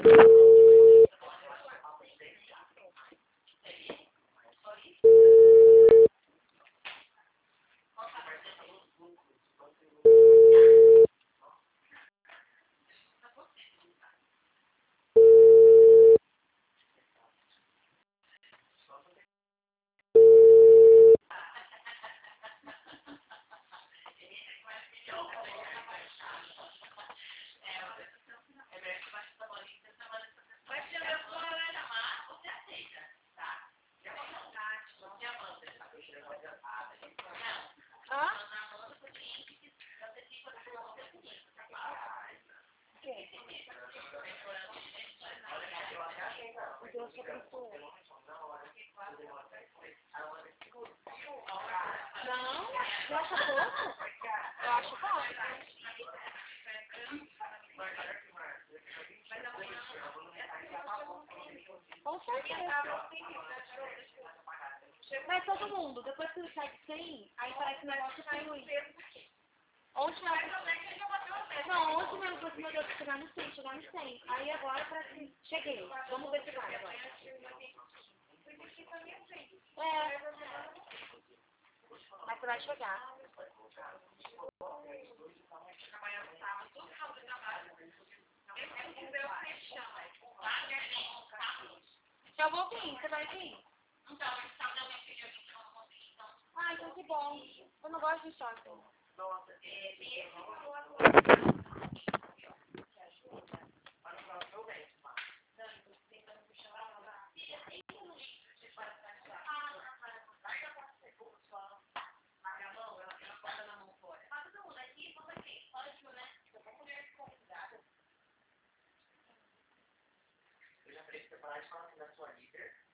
Não, eu acho pouco. Eu acho pouco. Com certeza. Mas todo mundo, depois que sai de 100, aí parece que o negócio flui. Ontem mesmo eu falei, meu Deus, chegar no 100. Aí agora parece que cheguei. Vamos ver se vai agora. É. Mas você vai chegar. Eu vou vir, você vai vir? Ah, então que bom. Eu não gosto de shopping. Eu já falei que separar de fala da sua líder.